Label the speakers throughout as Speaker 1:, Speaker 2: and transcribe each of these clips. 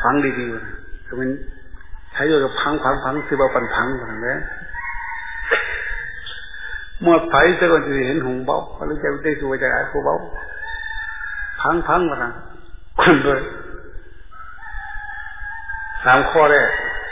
Speaker 1: ฟังดีๆคือมันใช้โยกับพังคือว่าปันพังเหมือนกันหมดไผ่จะก็จะเห็นหงเบาหรือจะได้ตัวจากไอ้ผู้เบาพังมานะคนด้วย3 ข้อแรก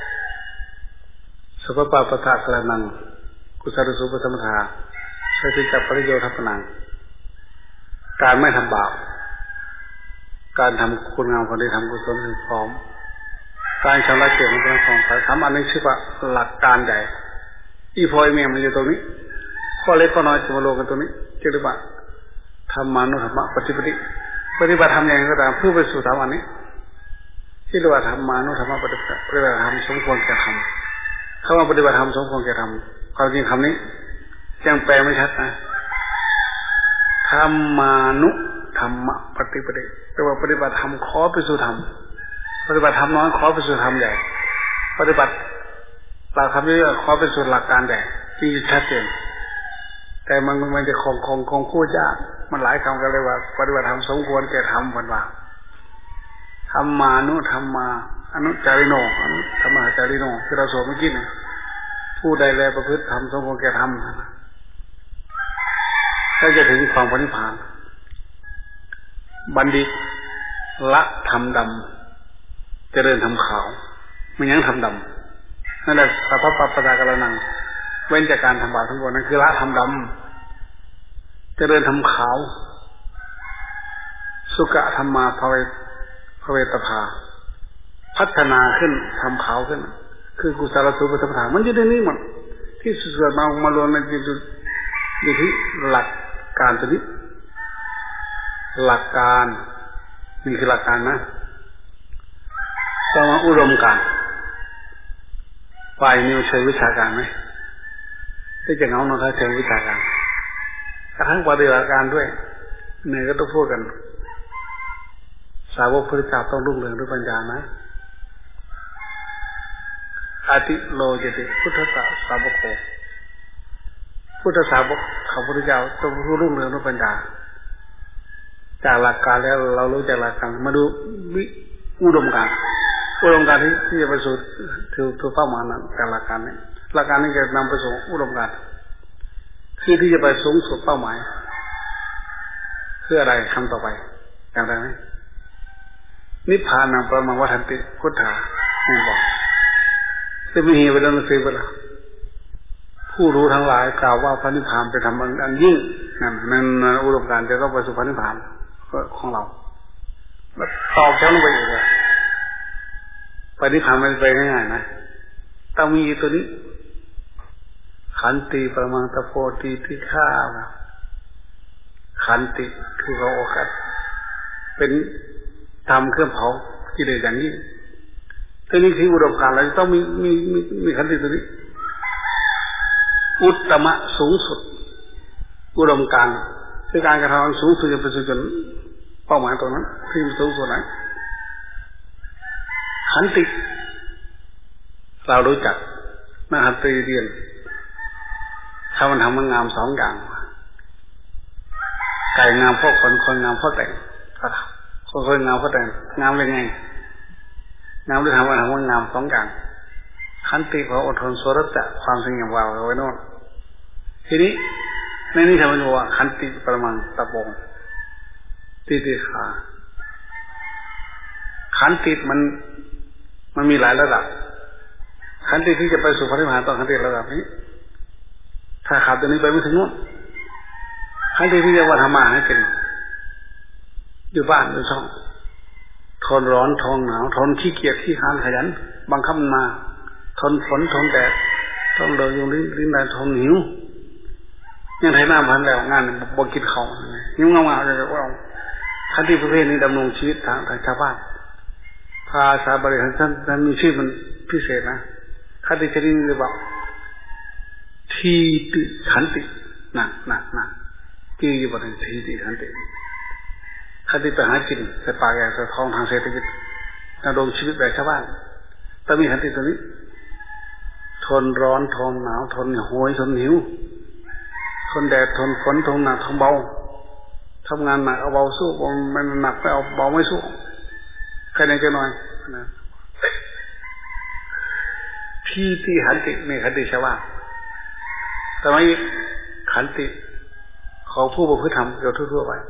Speaker 1: สัพพะปะทะกะนังกุศลสุปสัมปทาใช้ที่จับปริโยทัปนังการไม่ทำบาปการทำคุณงามความดีทำกุศลถึงพร้อมการชำระเกียรติของพระสงฆ์3 อันนี้ชื่อว่าหลักการใหญ่อีพอยเมียมันอยู่ตรงนี้ข้อเล็กข้อน้อยจะมาลงกันตรงนี้จะเรียกว่าธรรมานุธรรมปฏิบัติธรรมอย่างไรก็ตามเพื่อไปสู่3 อันนี้ที่เรียกว่าธรรมานุธรรมปฏิบัติธรรมสมควรแก่ธรรมคำว่าปฏิบัติธรรมสมควรแก่ธรรมความจริงคำนี้ยังแปลไม่ชัดนะธรรมานุธรรมปฏิบัติแปลว่าปฏิบัติธรรมขอไปสู่ธรรมปฏิบัติธรรมน้อยขอไปสู่ธรรมใหญ่ปฏิบัติหลักธรรมนี้ขอไปสู่หลักการใหญ่ที่ชัดเจนแต่มันจะคงคู่ยากมันหลายคำกันเลยว่าปฏิบัติธรรมสมควรแก่ธรรมวันว่าธรรมานุธรรมาอนุจาริโนอนุธรรมจาริโนที่เราสวดเมื่อกี้นี่ผู้ใดแลประพฤติธรรมสมควรแก่ธรรมถ้าจะถึงความพระนิพพานบัณฑิตละธรรมดำเจริญธรรมขาวไม่ยังธรรมดำนั่นแหละสัพพะปะทะกะนังเว้นจากการทำบาปทั้งปวงนั่นคือละธรรมดำเจริญธรรมขาวสุกะธรรมาภเวตภาพัฒนาขึ้นทำขาวขึ้นคือกุศลสุปสัมปทามันอยู่ในนี้หมดที่สุดมารวมในอยู่ที่หลักการตัวนี้หลักการนี่คือหลักการนะต้องมาอุดมการฝ่ายนิวเชิงวิชาการไหมที่จะเงาหน้าเชิงวิชาการกระทั่งปฏิบัติการด้วยเนี่ยก็ต้องพูดกันสาวกพระเจ้าต้องรุ่งเรืองด้วยปัญญาไหมอาติโลเจติพุทธสาวกพุทธสาวกของพระพุทธเจ้าต้องรุ่งเรืองด้วยปัญญาจากหลักการแล้วเรารู้จากหลักการมาดูอุดมการที่จะไปสู่ถึงเป้าหมายนั้นจากหลักการนี้หลักการนี้จะนำไปสู่อุดมการคือที่จะไปสูงสุดเป้าหมายเพื่ออะไรคำต่อไปอย่างไรไหมนิพพานังปรมังวัฏันติพุทธานี่บอกจะมีเหตุไปแล้วนะสิเวลาผู้รู้ทั้งหลายกล่าวว่าพระนิพพานเป็นธรรมอันยิ่งนั่นอุดมการณ์จะต้องไปสู่พระนิพพานของเราแล้วตอบชั้นลงไปอีกเลยพระนิพพานมันไปง่ายๆนะต้องมีตัวนี้ขันติปรมังตะโพติที่ข้าขันติคือเราโอกาสเป็นทำเครื่องเผากิเลสอย่างนี้ตัวนี้คืออุดมการณ์เราต้องมีขันติตัวนี้อุตตมะสูงสุดอุดมการณ์คือการกระทำสูงสุดจะไปสู่จนเป้าหมายตรงนั้นที่สูงสุดไหนขันติเรารู้จักนักขันติเรียนถ้ามันทำมันงาม2 อย่างไก่งามเพราะคนงามเพราะแต่งคนงามเพราะแต่งงามเป็นไงงามด้วยทำมันงาม2 อย่างขันติเพราะอดทนสรัจจะความสงบวาวเอาไว้โน่นทีนี้ในนี้ทำให้รู้ว่าขันติปรมังตะโพติขาขันติมันมีหลายระดับขันติที่จะไปสู่พระนิพพานต้องขันติระดับนี้ถ้าขาดตัวนี้ไปไม่ถึงโน่นขันติที่จะว่าทำมาให้กินอยู่บ้านอยู่ช่องทนร้อนทนหนาวทนขี้เกียจขี้ค้านขยันบังคับมันมาทนฝนทนแดดทนเดือดยุงลิ้นแดดทนหิวยังไถหน้าพันแล้วงานบ่กินเขาหิวเงาๆเลยว่าขันติประเภทนี้ดำรงชีวิตทางชาวบ้านภาษาบาลีท่านมีชื่อมันพิเศษนะขันติชนิดนี้เรียกว่าทีติขันตินะที่อยู่บนทีติขันติขันติไปหากินใส่ปากแก่ใส่ท้องทางเศรษฐกิจดำรงชีวิตแบบชาวบ้านต้องมีขันติตัวนี้ทนร้อนทนหนาวทนโหยทนหิวทนแดดทนฝนทนหนักทนเบาทำงานหนักเอาเบาสู้มันหนักไม่เอาเบาไม่สู้แค่ไหนจะหน่อยนะทีติขันตินี่ขันติชาวาแต่ไม่ขันติของผู้ประพฤติธรรมโดยทั่วไป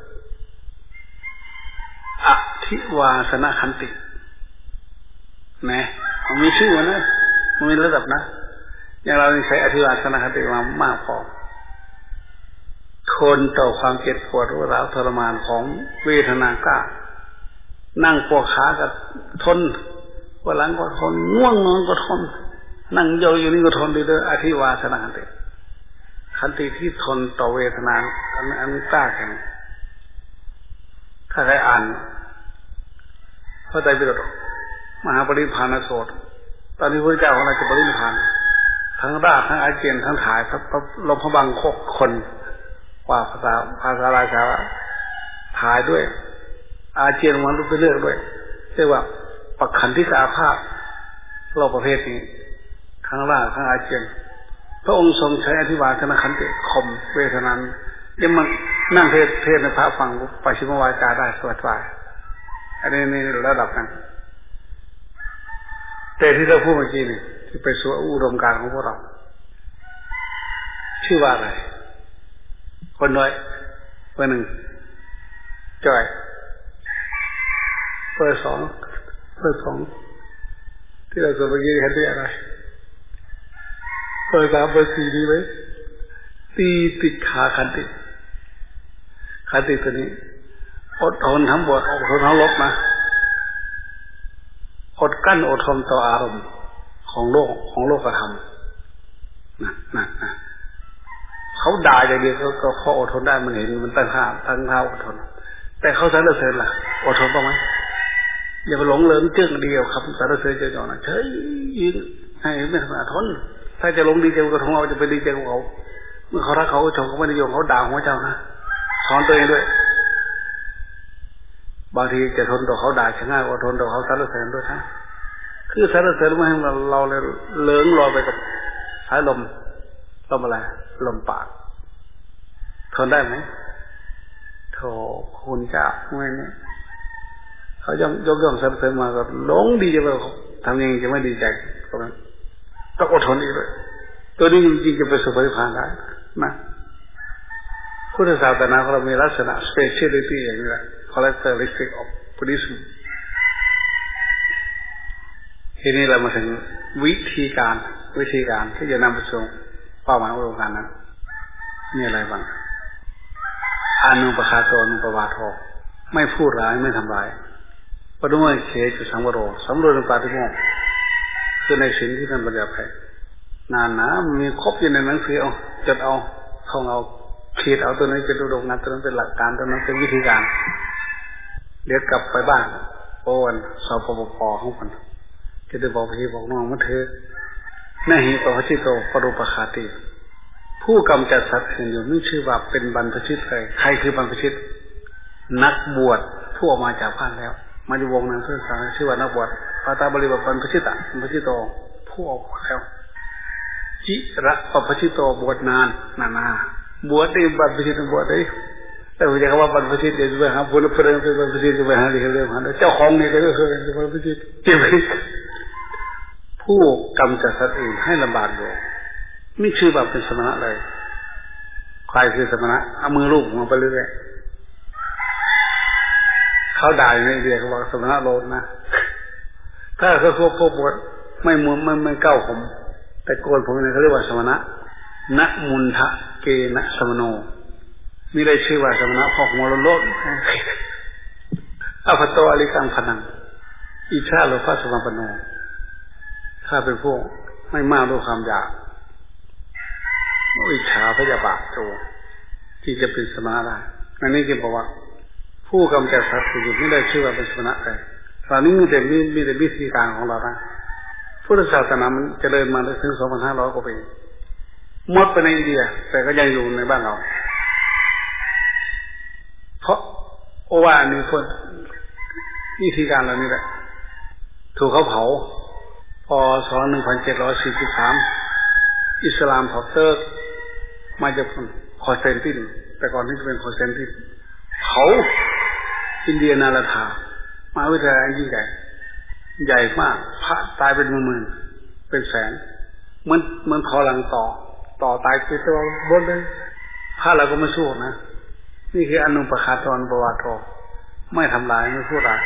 Speaker 1: อธิวาสนขันตินะมันมีชื่อนะมันมีระดับนะอย่างเราใช้อธิวาสนขันติมามากพอทนต่อความเจ็บปวดรุนแรงทรมานของเวทนากล้านั่งปวดขาก็ทนปวดหลังก็ทนง่วงนอนก็ทนนั่งยาวอยู่นี่ก็ทนดีเลยอธิวาสนขันติขันติที่ทนต่อเวทนาอันกล้าแข็งถ้าใครอ่านพระไตรปิฎกมหาปรินิพพานสูตรตอนนี้พระเจ้าของเราจะปรินิพพานทั้งราชทั้งอาเจียนทั้งถ่ายพระลมพระบังคกคนว่าภาษาราชาถ่ายด้วยอาเจียนมันรู้ไปเรื่อยด้วยเรียกว่าปักขันธิกาภาพโลกประเภทนี้ทั้งราชทั้งอาเจียนพระองค์ทรงใช้อธิวาสนขันติข่มเวทนายังมันนั่งเทศในพระฟังปัจฉิมวาจาได้สวดไหวอันนี้ในระดับนั้นแต่ที่เราพูดเมื่อกี้นี่ที่ไปสู่อุดมการณ์ของพวกเราชื่อว่าอะไรคนน้อยเบอร์หนึ่งจอยเบอร์สองที่เราจะไปยืนเห็นได้อะไรเบอร์สามเบอร์สี่ดีไหมตีติขาขันติตัวนี้อดทนทั้งบวชอดทนทั้งลบนะอดกั้นอดทนต่ออารมณ์ของโลกธรรมนะเขาด่าอย่างเดียวก็เขาอดทนได้มันเห็นมันตั้งท่าอดทนแต่เขาสรรเสริญล่ะอดทนบ้างไหมอย่าไปหลงเลิมจึ้งเดียวครับสรรเสริญเจ้าหน่อยเฉยยืนให้ไม่ทำอดทนถ้าจะหลงดีใจกับของเราจะไปดีใจกับเขาเมื่อเขารักเขาชมเขาไม่นิยมเขาด่าหัวเจ้านะสอนตัวเองด้วยบางทีจะทนต่อเขาด่าง่ายกว่าทนต่อเขาสรรเสริญด้วยนะคือสรรเสริญไม่ให้เราเลยเลิงลอยไปกับสายลมอะไรลมปากทนได้ไหมโธ่คุณเจ้าเมื่อนี้เขายกสรรเสริญมาก็หลงดีใจไปเขาทำยังไงจะไม่ดีใจก็ต้องอดทนอีกเลยตัวนี้จริงๆจะไปสู่ปรินิพพานได้นะพุทธศาสนาของเรามีลักษณะ speciality อย่างนี้แหละ characteristic of Buddhism ทีนี้เรามาถึงวิธีการที่จะนำไปสู่เป้าหมายของโครงการนั้นมีอะไรบ้างอานุปคาโตอนุปวาโทไม่พูดร้ายไม่ทำร้ายปนุโมเขจุสังวโรสำรวจปาฏิโมกข์คือในสิ่งที่ท่านบัญญัติไว้นานนะมีครบอยู่ในหนังสือเอาจดเอาท่องเอาขีดเอาตัวนั้นเป็นอุดมการณ์ตัวนั้นเป็นหลักการตัวนั้นเป็นวิธีการเดี๋ยวกลับไปบ้านโอนสอบปปของมันจะได้บอกพี่บอกน้องมันเถอะนาหิปภัชิโตปรุปคาติผู้กำจัดสัตว์อื่นอยู่ไม่ชื่อว่าเป็นบรรพชิตเลยใครคือบรรพชิตนักบวชผู้ออกมาจากบ้านแล้วมาอยู่วงนั้นเพื่อสารชื่อว่านักบวชพระตาบริบทบรรพชิตะบรรพชิตโตผู้ออกมาแล้วจิระปภัชิโตบวชนานนาบวชได้บรรพชิตบวชได้แต่ผมจะคำว่าบรรพชิตเดี๋ยวจะไปหาบุญเพื่อนเป็นบรรพชิตจะไปหาเรื่องหาเจ้าของนี่ก็คือเป็นบรรพชิตจริงไหมผู้กำจัดสัตว์อื่นให้ลำบากอยู่ไม่ชื่อแบบเป็นสมณะเลยใครคือสมณะเอามือลูบมาไปเรื่อยเขาด่าในเดียเขาบอกสมณะโลดนะถ้าเขาพวกบวชไม่มุนไม่เก้าผมแต่โกนผมเนี่ยเขาเรียกว่าสมณะนะมุนทะเกนะสมโนมีได้ชื่อว่าสมณะพอกหัวโลดอภัตโตอริกังพนังอิชาโลภะสมัปโนถ้าเป็นพวกไม่มากด้วยความอยากอิจฉาพยาบาทตัวที่จะเป็นสมณะได้อันนี้คือบอกว่าผู้กำจัดสัตว์อยู่ไม่ได้ชื่อว่าเป็นสมณะเลยตอนนี้มีแต่วิธีการของเรานะพุทธศาสนามันเจริญมาถึง 2,500 กว่าปีหมดไปในอินเดียแต่ก็ยังอยู่ในบ้านเราเพราะโอวาทมีคนวิธีการเหล่านี้แหละถูกเขาเผาพศ 1743อิสลามเผาเติร์กมาจากคอนสแตนตินแต่ก่อนที่จะเป็นคอนสแตนตินเผาอินเดียนาราธามหาวิทยาลัยยิ่งใหญ่มากพระตายเป็นหมื่นเป็นแสนเหมือนพอหลังต่อตายคือตัวบนเลยถ้าเราก็ไม่สู้นะนี่คืออนุปคาตอนประวัติไม่ทำลายไม่พูดร้าย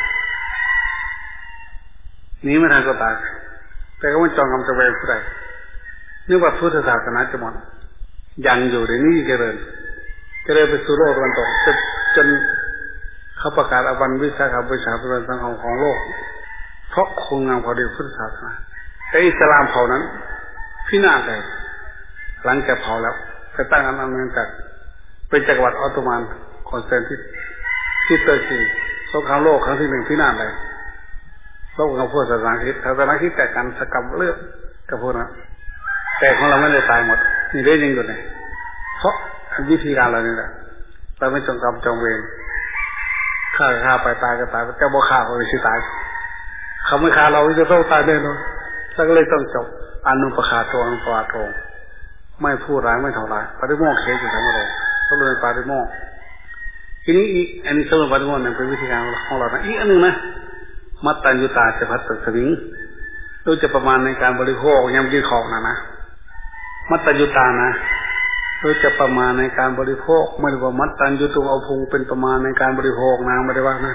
Speaker 1: นี้ไม่ทันก็ตายแต่ก็มันจองกำจะเวรผู้ใดนึกว่าพุทธศาสนาจะหมดยังอยู่ในนี้เจริญไปสู่โลกตะวันตกจนเขาประกาศวันวิสาขบูชาเป็นวันสำคัญของโลกเพราะคุณงามความดีพุทธศาสนาแต่อิสลามเผ่านั้นพินาศเลยหลังจากเผาแล้วจะตั้งอาณาจักรเป็นจักรวรรดิออตโตมันคอนสแตนที่เตอร์กีสงครามโลกครั้งที่ 1พินาศเลยโลกของพวกศาสนาคริสต์แต่การสกัดเลือกกับพวกนั้นแต่ของเราไม่ได้ตายหมดนี่ได้ยังอยู่เลยเพราะวิธีการเรานี่แหละเราไม่จงกรรมจองเวรฆ่าไปตายก็ตายแต่บ่ฆ่าก็ไม่ใช่ตายเขาไม่ฆ่าเราจะต้องตายแน่นอนแล้วก็เลยต้องจบอนุปคาโตอนุปคาโตไม่พูดร้ายไม่ทำร้ายปฏิโมกข์เขอยู่ทั้งหมดก็เลยปฏิโมกข์ทีนี้อีกอันนี้สมมติปฏิโมกข์เป็นวิธีการของเรานะอีกอันหนึ่งนะมัตตัญญูตาจะพัดตกสวิงรู้จะประมาณในการบริโภคยังยืดของนะมัตตัญญูตานะรู้จะประมาณในการบริโภคไม่ได้ว่ามัตตัญญูตุเอาพุงเป็นประมาณในการบริโภคนะไม่ได้ว่านะ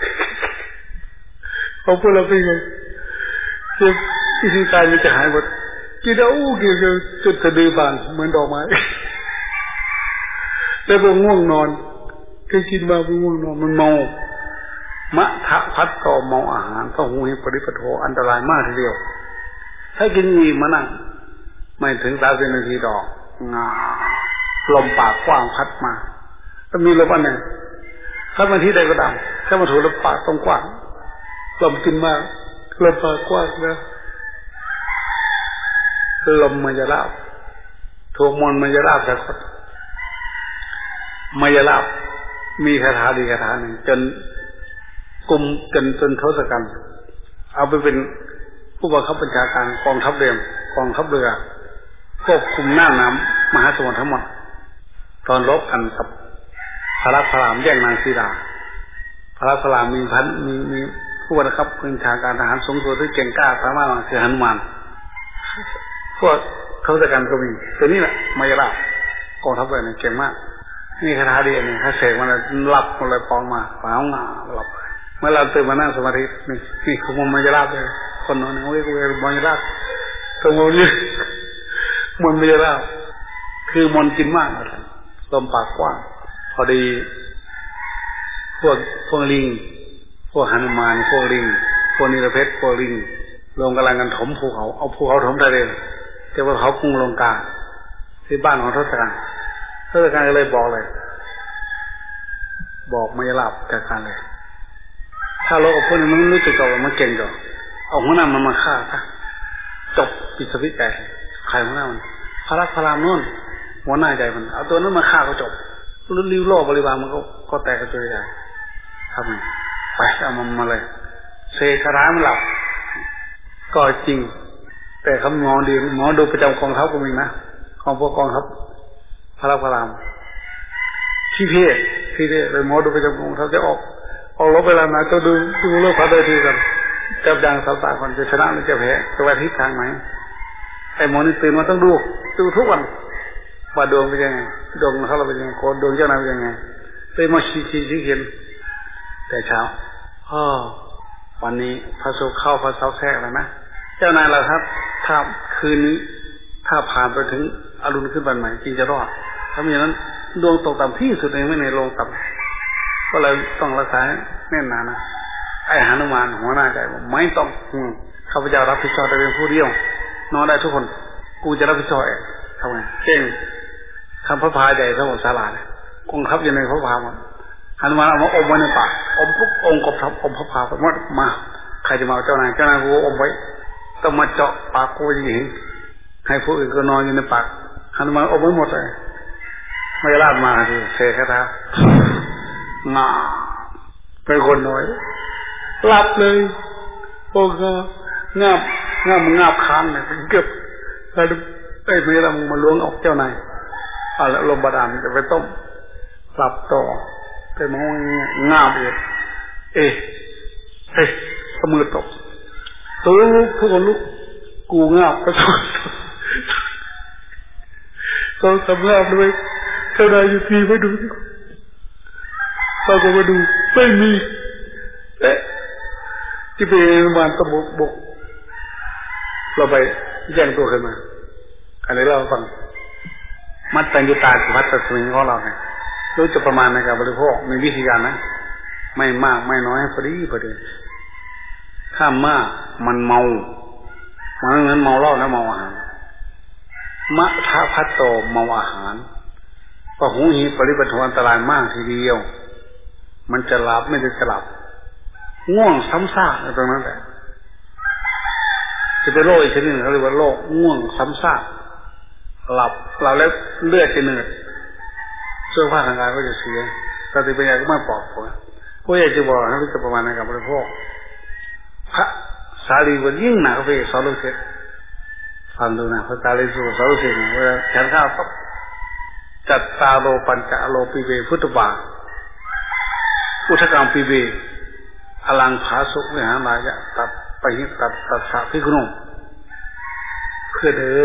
Speaker 1: เขาพูดเราเป็นไงวิธีการมันจะหายหมดกินเอากินจนสะดือบานเหมือนดอกไม้แล้วก็ง่วงนอนก็กินมาเป็นง่วงนอนมันเมามะทะพัดต่อเมาอาหารก็หูหิปริปโทอันตรายมากทีเดียวถ้ากินงีมานั่งไม่ถึง30 นาทีดอกลมปากกว้างพัดมาถ้ามีลมอันไหนถ้ามาที่ใดก็ดังถ้ามาถูลมปากตรงกว้างลมกินมากลมปากกว้างนะลมมันจะราบถูกมนต์มันจะราบสักคนมายาลาบมีคาถาดีคาถาหนึ่งจนกลุ่มจนทศกัณฐ์เอาไปเป็นผู้บังคับบัญชาการกองทัพเรือควบคุมหน้าน้ำมหาสมุทรทั้งหมดตอนรบกันกับพระลักษมณ์แย่งนางสีดาพระลักษมณ์มีผู้บังคับบัญชาการทหารสูงสุดที่เก่งกล้าสามารถคือหนุมานพวกทศกัณฐ์ก็มีตัวนี้แหละมายาลาบกองทัพเรือเนี่ยเก่งมากนี่คาถาดีอันนี้ถ้าเสกมันหลับมันเลยปองมาเปล่าหลับเมื่อเราตื่นมานั่งสมาธินี่คือมันจะราบเลยคนนอนเนี่ยโอ้ยมันจะราบตรงนี้มันไม่จะราบคือมันกินมากอะไรลมปากกว้างพอดีพวกลิงพวกหนุมานพวกลิงพวกนิรเพชรพวกลิงลงกำลังกันถมภูเขาเอาภูเขาถมทะเลแต่ว่าเขากรุงลงกาที่บ้านของทศกัณฐ์ก็เลยบอกไม่หลับจากการเลยถ้าเราเอาพวกนี้มันรู้สึกว่ามันเก่งจ้ะเอาหัวหน้ามันมาฆ่าซะจบปิดสวิตใจใครหัวหน้ามันพระลักษมณ์นู่นหัวหน้าใจมันเอาตัวนั้นมาฆ่าก็จบริ้วโลกบริวารมันก็แตกกระจุยใหญ่ทำไงไปเอามันมาเลยเสกคาถามันหลับก็จริงแต่คำหมอดูประจำกองทัพก็มีนะของพวกกองทัพพระลักษมณ์ที่เท่เลยหมอดูประจำกองทัพจะออกรบเวลาไหนจะดูเรื่องพระเดทีกันจับยางสาวตาคนจะชนะหรือจะแพ้จะไปทิศทางไหนไอ้หมอนี่ตื่นมาต้องดูทุกวันว่าดวงเป็นยังไงดวงเขาเราเป็นยังไงโคดวงเจ้านายเป็นยังไงตื่นมาชี้เห็นแต่เช้าวันนี้พระศุกร์เข้าพระเสาร์แทรกแล้วนะเจ้านายเราครับถ้าคืนนี้ถ้าผ่านไปถึงอรุณขึ้นวันใหม่จริงจะรอดถ้ามีนั้นดวงตกต่ำที่สุดเองไม่ในโลกต่ำก็เลยต้องรักษาแน่นหนานะไอ้หนุมานหัวหน้าใจบอกไม่ต้องข้าพเจ้ารับผิดชอบแต่เป็นผู้เดียวนอนได้ทุกคนกูจะรับผิดชอบเองทำไงเก่งทำพระพายใหญ่ทั้งหมดศาลาเนี่ยกองทัพอยู่ในพระพายหมดหนุมานเอามาอมไว้ในปากอมปุ๊บองค์กบทับอมพระพายหมดมาใครจะมาเจ้านายกูอมไว้ต้องมาเจาะปากกูจะเห็นให้ผู้อื่นก็นอนอยู่ในปากหนุมานอมไว้หมดเลยไม่ลาดมาทีเสกคาถาเป็นคนน้อยหลับเลยโอ้ก็งาบค้างเนี่ยเกือบไอ้ไม่ละมึงมาล้วงออกเจ้านายแล้วลมบาดาลจะไปต้มหลับต่อแต่มองงาบมือตกตัวลูกทุกคนลูกกูงาบไปเราสำรามด้วยเจ้านายอยู่ทีมาดูเราก็มาดูไม่มีเอ๊ะที่เป็นมันตะบกเราไปแย่งตัวขึ้นมาอันนี้เราฟังมัดตัญญุตาสุภัตตสมิงของเราเนี่ยรู้จะประมาณในการบริโภคมีวิธีการนะไม่มากไม่น้อยพอดีถ้ามากมันเมามันเหมือนเมาเหล้าแล้วเมาอาหารมะทะพัตโตเมาอาหารปะหูหีปริปัทวันอันตรายมากทีเดียวมันจะหลับไม่ได้จะหลับง่วงซ้ำซากตรงนั้นแหละจะเป็นโรคอีกชนิดหนึ่งเขาเรียกว่าโรคง่วงซ้ำซากหลับแล้วเลือดจะเหนื่อยเสื้อผ้าทางกายก็จะเสียสติปัญญาก็ไม่ปลอดภัยพวกอยากจะบอกให้รู้จักประมาณในการบริโภคพระสารีบุตรยิ่งหนักไปสอนลูกศิษย์ฟังดูนะพระสารีบุตรสอนลูกศิษย์เวลาฉันข้าวปั๊บจัตตาโลปัญจโลปิเวพุทธบาอุทกังปิเวอลังผาสุวิหารายะตัดไปหิตัดสะพิคุนเพื่อเลย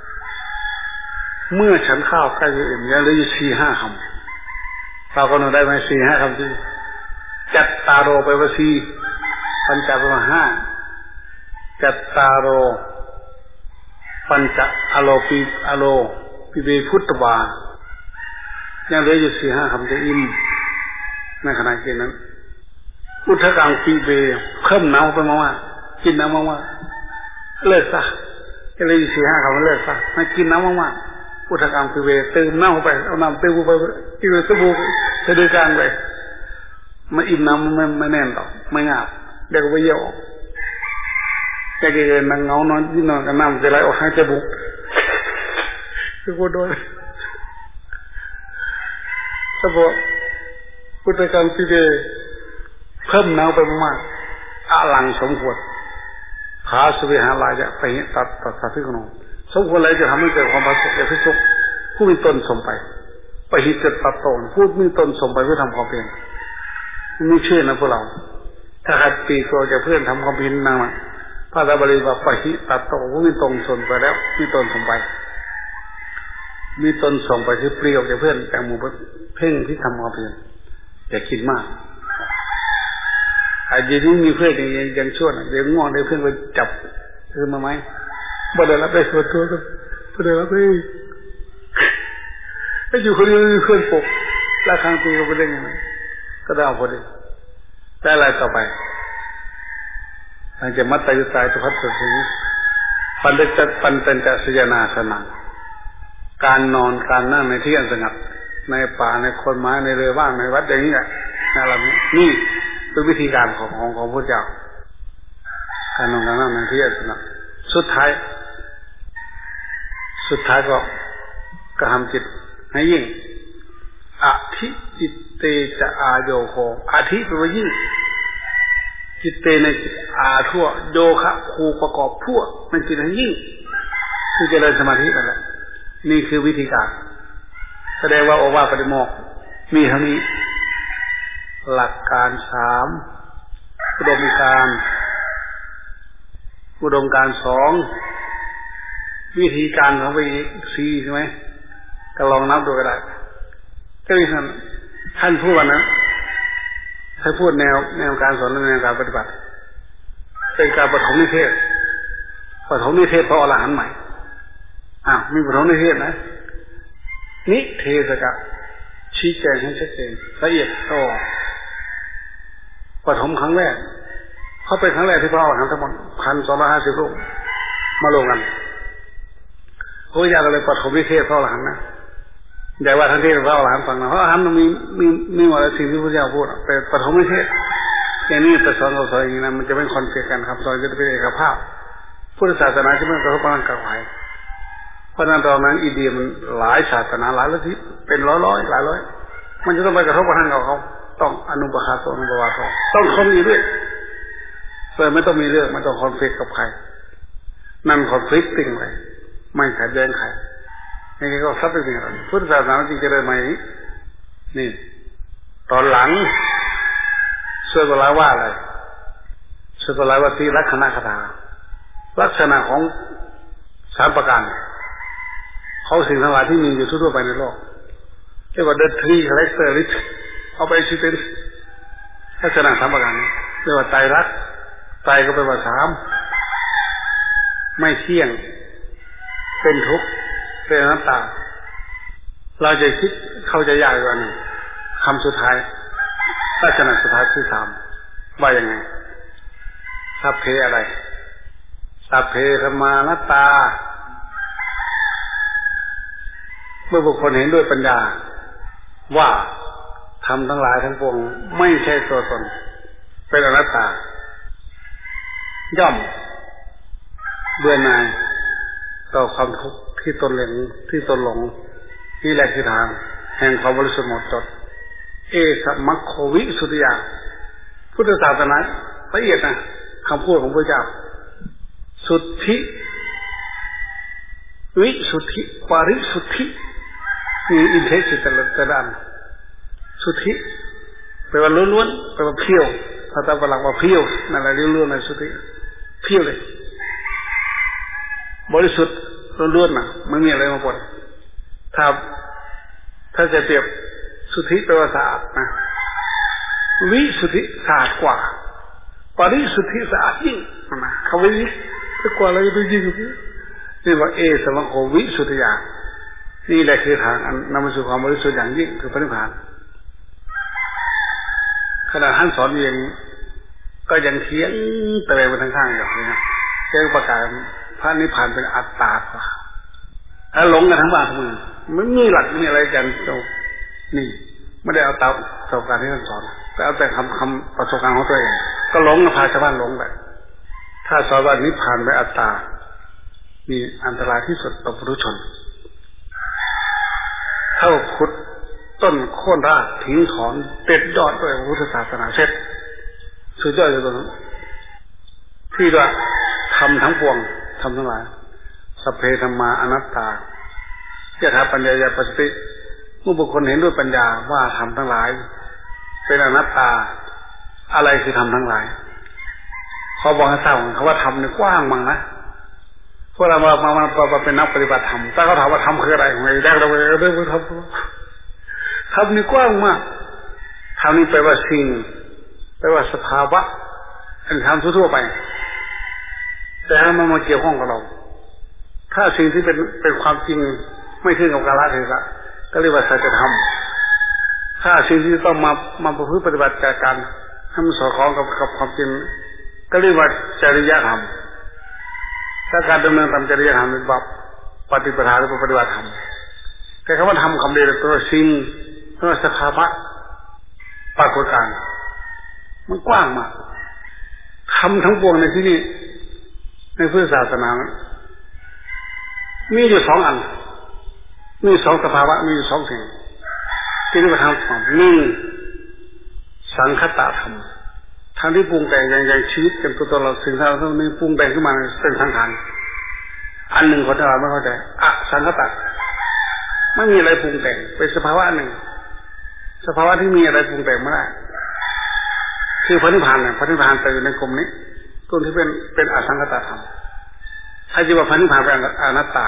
Speaker 1: เมื่อฉันข้าวใกล้จะอิ่มแล้วเหลืออยู่4-5 คำเราก็นอนได้ไหม4-5 คำที่จัตตาโลไปว่า4ปัญจไปว่า5จัตตาโลปัญจอโลปิเวพุทธบายังเหลืออยู่4-5 คำจะอิ่มในขณะกินนั้นอุทกังปิเวเพิ่มน้ำไปมากๆกินน้ำมากๆเลิกซะจะเหลืออยู่4-5 คำเลิกซะให้กินน้ำมากๆอุทกังปิเวเติมน้ำไปเอาน้ำเติมไปกินสบู่เดือกลางเลยมันอิ่มน้ำไม่แน่นหรอกไม่งาบเดี๋ยวก็ไปเยี่ยวแกเกินนั่งเงานอนที่นอนกันน้ำจะไหลออกให้จมูกคือโคตรโดนสบู่อุทกังปิเวเพิ่มน้ำไปมากๆอลังสมควรผาสุวิหารายะไปตัดสะพิคุนสมควรอะไรจะทำให้เกิดความประสบแก่พิสุผู้มีตนสมไปไปหิจตัดโตนผู้มีตนสมไปเพื่อทำความเพียรไม่เชื่อนะพวกเราถ้าใครปีตัวจะเพื่อนทำความเพียรนั่งพระบาลีว่าไปหิตัดโตผู้มีตนสมไปแล้วมีตนสมไปมีตนส่งไปที่เปรี้ยวจะเพื่อนจากหมู่เพ่งที่ทำความเพียรอย่าคิดมากอาจจะมีเพื่อนยังชั่วนะเดี๋ยวง่วงได้เพื่อนไปจับคือมาไหมบ่ได้รับได้ส่วนตัวก็บ่ได้รับได้ถ้าอยู่คนเดียวมีเพื่อนปกแล้วครั้งปีก็ไปได้ยังไงก็ได้เอาพอดีได้อะไรต่อไปหลังจากมัตตยุตายสุภัตตสีปันเตจะสยนาสนังการนอนการนั่งในที่อันสงัดในป่าในคนไม้ในเรือว่างในวัดอย่างนี้แหละอะไรนี่เป็นวิธีการของพระเจ้าการนอนการนั่งในที่อันสงัดสุดท้ายก็กระทำจิตให้ยิ่งอธิจิตเตจะอาโยโคอธิแปลว่ายิ่งจิตเตในจิตอาทั่วโยคะคูประกอบทั่วมันจิตให้ยิ่งคือเจริญสมาธินั่นแหละนี่คือวิธีการแสดงว่าโอวาทปฏิโมกข์มีเท่านี้หลักการ3อุดมการ2วิธีการของไปอีก4ใช่ไหมก็ลองนับดูก็ได้ก็มีท่านพูดนะท่านพูดแนวการสอนและแนวการปฏิบัติเป็นการปฐมนิเทศพระอรหันต์ใหม่มีปฐมนิเทศนะนิเทศกะชี้แจงให้ชัดเจนละเอียดต่อปฐมครั้งแรกเขาเป็นครั้งแรกที่พระอรหันต์ทั้งหมด1,250 รูปมาลงกันพระพุทธเจ้าก็เลยปฐมนิเทศพระอรหันต์นะแต่ว่าท่านเทศพระอรหันต์ฟังนะพระอรหันต์มีหมดสิ่งที่พระพุทธเจ้าพูดแต่ปฐมนิเทศอย่างนี้แต่สอนอย่างนี้นะมันจะเป็นคอนเฟกต์กันครับสอนจะเป็นเอกภาพพุทธศาสนาจะไม่กระทบกันกับใครเพราะนั้นตอนนั้นอินเดียมันหลายศาสนาหลายลัทธิเป็นร้อยหลายร้อยมันจะต้องไปกระทบกับทางเขาต้องอนุปคาโตอนุปวาโตต้องคนมีเรื่องเลยไม่ต้องมีเรื่องไม่ต้องคอนฟลิกต์กับใครนั่นคอนฟลิกต์ติ้งเลยไม่ขัดแย้งใครนี่ก็ซับไปเป็นอะไรพุทธศาสนาจริงจะได้ไหมนี่ตอนหลังช่วยกล่าวว่าอะไรช่วยกล่าวว่าที่ลักษณะคาถาลักษณะของ3 ประการขเอาสิ่งทั้งหลายที่มีอยู่ทั่วไปในโลกเรียกว่า the three characteristics of existence ลักษณะ3ประการนี้เรียกว่าไตรลักษณ์ไตรก็แปลว่า3ไม่เที่ยงเป็นทุกข์เป็นอนัตตาเราจะคิดเข้าใจยากกว่านึงคำสุดท้ายลักษณะสุดท้ายที่3ว่ายังไงสัพเพอะไรสัพเพธัมมานัตตาเมื่อบุคคลเห็นด้วยปัญญาว่าธรรมทั้งหลายทั้งปวงไม่ใช่ตัวตนเป็นอนัตตาย่อมเบื่อหน่ายต่อความทุกข์ที่ตนหลงนี่แหละคือทางแห่งความบริสุทธิ์หมดจดเอสมัคโควิสุทธิยาพุทธศาสนาละเอียดนะคำพูดของพระเจ้าสุทธิวิสุทธิปริสุทธิมีอินเทสสิตแต่ละอันสุทธิแปลว่าล้วนๆแปลว่าเพียวภาษาฝรั่งว่าเพียวนั่นแหละล้วนๆในสุทธิเพียวเลยบริสุทธิ์ล้วนๆนะไม่มีอะไรมาปนถ้าจะเปรียบสุทธิแปลว่าสะอาดนะวิสุทธิสะอาดกว่าปริสุทธิสะอาดยิ่งนะเขาวิจะกว่าอะไรไปยิ่งนี่ว่าเอสมังโควิสุทธิยานี่แหละคือทางนำมาสู่ความบริสุทธิ์อย่างยิ่งคือพระนิพพานขณะท่านสอนเองก็ยังเถียงตะเวนไปทางข้างอยู่นะเรื่องประกาศพระนิพพานเป็นอัตตาแล้วหลงกันทั้งบ้านทั้งเมืองไม่มีหลักไม่มีอะไรกันตรงนี่ไม่ได้เอาตามประสบการณ์ที่ท่านสอนแต่เอาแต่คำประสบการณ์ของตัวเองก็หลงพาชาวบ้านหลงไปถ้าสอนว่านิพพานเป็นอัตตามีอันตรายที่สุดต่อปุถุชนเท่าขุดต้นโค่นรากทิ้งถอนเด็ดยอดด้วยพุทธศาสนาเสร็จสุดยอดเลยตรงนั้นที่ว่าทำทั้งปวงทำทั้งหลายสัพเพธัมมาอนัตตายะถาปัญญายาปัสสติเมื่อบุคคลเห็นด้วยปัญญาว่าทำทั้งหลายเป็นอนัตตาอะไรคือทำทั้งหลายเขาบอกให้ทราบเขาว่าทำเนี่ยกว้างมั้งนะพวกเรามาเป็นนักปฏิบัติธรรมถ้าเขาถามว่าทำคืออะไรไงได้เราไปเรื่องทำนี่กว้างมากทำนี่แปลว่าสิ่งแปลว่าสภาวะอันทำทั่วไปแต่ถ้ามันมาเกี่ยวข้องกับเราถ้าสิ่งที่เป็นความจริงไม่ขึ้นกับกาลเทศะก็เรียกว่าสัจธรรมถ้าสิ่งที่ต้องมาประพฤติปฏิบัติจากการให้มันสอดคล้องกับความจริงก็เรียกว่าจริยธรรมถ้าการดำเนินตามจริยธรรมเป็นแบบปฏิปทาหรือปฏิบัติธรรมแต่คำว่าทำคำเดียวตัวสิ่งตัวสภาวะปรากฏการณ์มันกว้างมากทำทั้งปวงในที่นี้ในพุทธศาสนามีอยู่2อันมี2สภาวะมีอยู่2สิ่งที่เรียกว่าทำหนึ่งสังคตธรรมทางที่ปรุงแต่งอย่างชีวิตกันตัวเราสิ่งที่เราต้องปรุงแต่งขึ้นมาเป็นสังขารอันหนึ่งคนเราไม่เข้าใจสังคตไม่มีอะไรปรุงแต่งเป็นสภาวะหนึ่งสภาวะที่มีอะไรปรุงแต่งไม่ได้คือพระนิพพานเนี่ยพระนิพพานแต่อยู่ในกลุ่มนี้กลุ่มที่เป็นอสังคตธรรมถ้าจะว่าพระนิพพานเป็นอนัตตา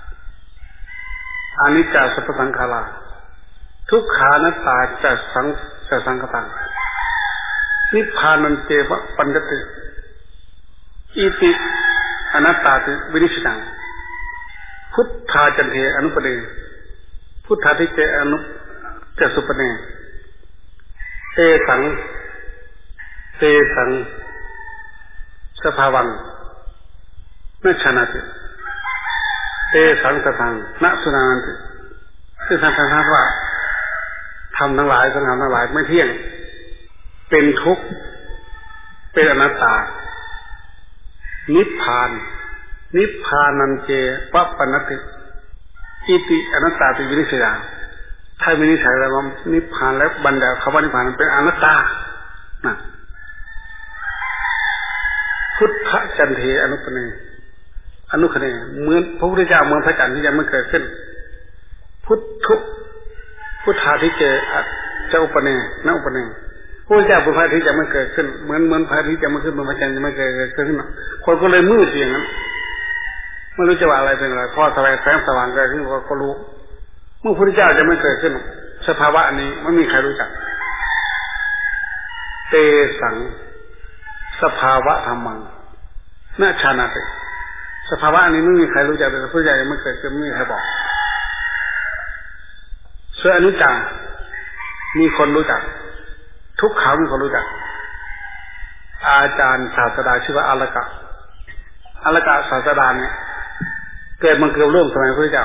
Speaker 1: อนิจจสัพพสังขาราทุกขานัตตาจะสังคตังนิพพานันเจวะปัญญติอิติอนัตตาติวินิชิตังพุทธาจันเทอนุปเดพุทธาทิเจอนุเจสุปเนเตสังสภาวังนัชนาติเตสังสทังนสุนันติคือท่านว่าทำทั้งหลายสังขารทั้งหลายไม่เที่ยงเป็นทุกข์เป็นอนัตตานิพพานันเจวัปปนติอิติอนัตตาติวินิสยาถ้าวินิจฉัยแล้วว่านิพพานแล้วบัญญัติคำว่านิพพานเป็นอนัตตานะพุทธจันเทอนุปเนอนุคเนเหมือนพระพุทธเจ้าเหมือนพระจันทร์ที่ยังไม่เกิดขึ้นพุทธาทิเจเจ้าอุปเนนอุปเนพระพุทธเจ้าเป็นพระที่จะไม่เกิดขึ้นเหมือนพระที่จะไม่ขึ้นเหมือนพระจันทร์จะไม่เกิดขึ้นคนก็เลยมืดอย่างนั้นไม่รู้จะว่าอะไรเป็นอะไรพอแสงสว่างเกิดขึ้นก็รู้เมื่อพระพุทธเจ้าจะไม่เกิดขึ้นสภาวะนี้ไม่มีใครรู้จักเตสังสภาวะธรรมังน่าชานาติสภาวะนี้ไม่มีใครรู้จักแต่พระพุทธเจ้ายังไม่เกิดขึ้นไม่มีใครบอกส่วนอนิจจังมีคนรู้จักทุกขังมีคนรู้จักอาจารย์ศาสดาชื่อว่าอลกะศาสดาเนี่ยเกิดมาเกือบร่วมสมัยพระพุทธเจ้า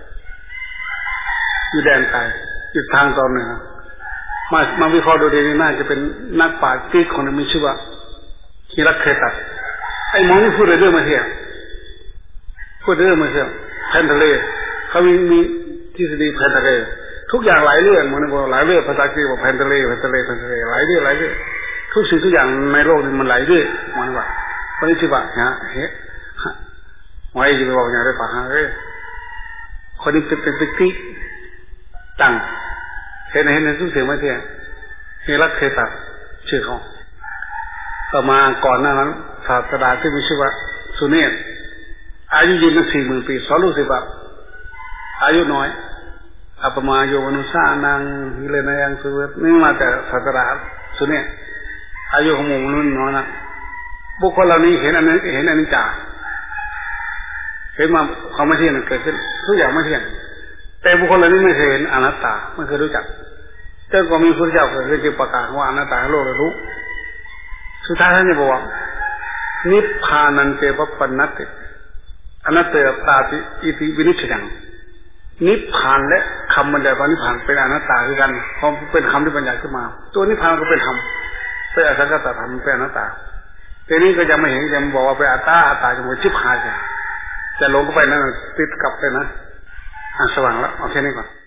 Speaker 1: อยู่แดนไกลอยู่ทางตอนเหนือมาวิเคราะห์ดูดีนี่น่าจะเป็นนักปราชญ์กรีกคนนึงมีชื่อว่าฮิรัคเคตัสไอ้หมอนี่พูดเรื่องมาเที่ยงพูดเรื่องมาเที่ยงแพนเทเลเขามีทฤษฎีแพนเทเลทุกอย่างหลายเรื่องมันบอกหลายเรื่องภาษาอังกฤษบอกแพนเทเลหลายเรื่องทุกสิ่งทุกอย่างในโลกนี้มันหลายเรื่องมันว่าคนนี้ชื่อว่าฮะไว้จะไปบอกอย่างไรป่ะฮะคนนี้เป็นติ๊กตังเห็นทุกสิ่งมาเที่ยงฮิรัคเคตัสชื่อเขาต่อมาก่อนหน้านั้นศาสดาที่มีชื่อว่าสุเนศอายุยืนตั้ง 40,000 ปีสอนลูกศิษย์ว่าอายุน้อยอัปมาโยมนุสานังฮิเลนายังสุเวทนี่มาแต่ศาสดาสุเนศอายุของหมู่มนุษย์น้อยนะบุคคลเหล่านี้เห็นอันนี้จ่าเห็นมาความไม่เที่ยงเกิดขึ้นทุกอย่างไม่เที่ยงแต่บุคคลเหล่านี้ไม่เคยเห็นอนัตตาไม่เคยรู้จักแต่ก็มีพระเจ้าเคยจึงประกาศว่าอนัตตาโลกรู้สุดท้ายท่านจะบอกว่านิพพานันเตปปันนัตติอนัตตตาติอิติวินิจฉังนิพพานและคำบรรยายว่านิพพานเป็นอนัตตาคือกันเพราะเป็นคำที่บรรยายขึ้นมาตัวนิพพานก็เป็นธรรมเป็นอสังขตธรรมเป็นอนัตตาทีนี้ก็ยังไม่เห็นยังบอกว่าเป็นอัตตาจะมันชิบหายจะหลงก็ไปนั่นติดกลับไปนะสว่างแล้วเอาแค่นี้ก่อน